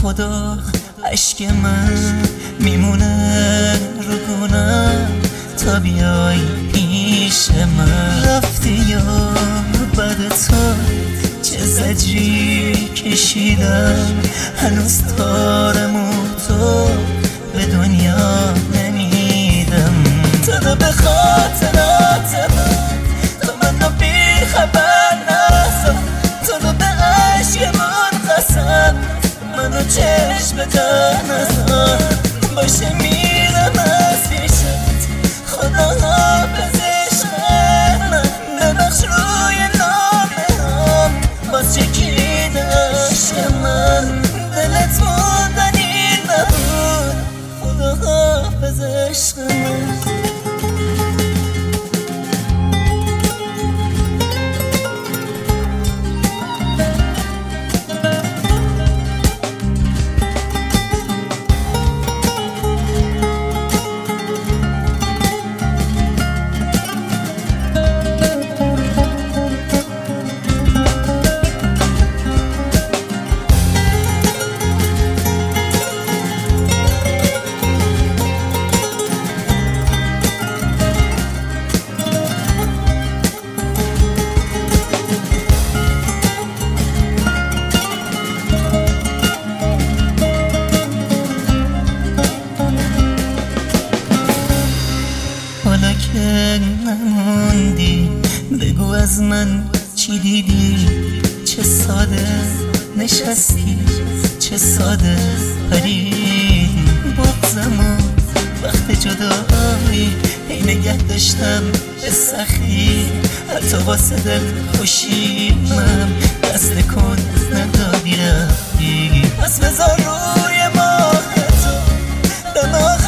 خدا عشق من میمونه رو گونم تا بیای پیش من. رفتی یا بعد تو چه زجری کشیدم، هنوز دارم و تو به دنیا نمیدم. تو به خاطرات من تو منو بی خبر نساز، تو به عشق من قسم منو چشم در نزار. باشه میرم از پیشت خدا حافظ عشق من، ببخش روی نامم باز چکید عشق من. دلت موندنی نبود خدا حافظ عشق من. حالا که نموندی بگو از من چی دیدی، چه ساده نشستی چه ساده پریدی. بغضمو وقت جدایی هی نگه داشتم به سخی، حتی واسه دل خوشیمم دست کن ندادی رفتی. پس بذار روی ماه تو به ما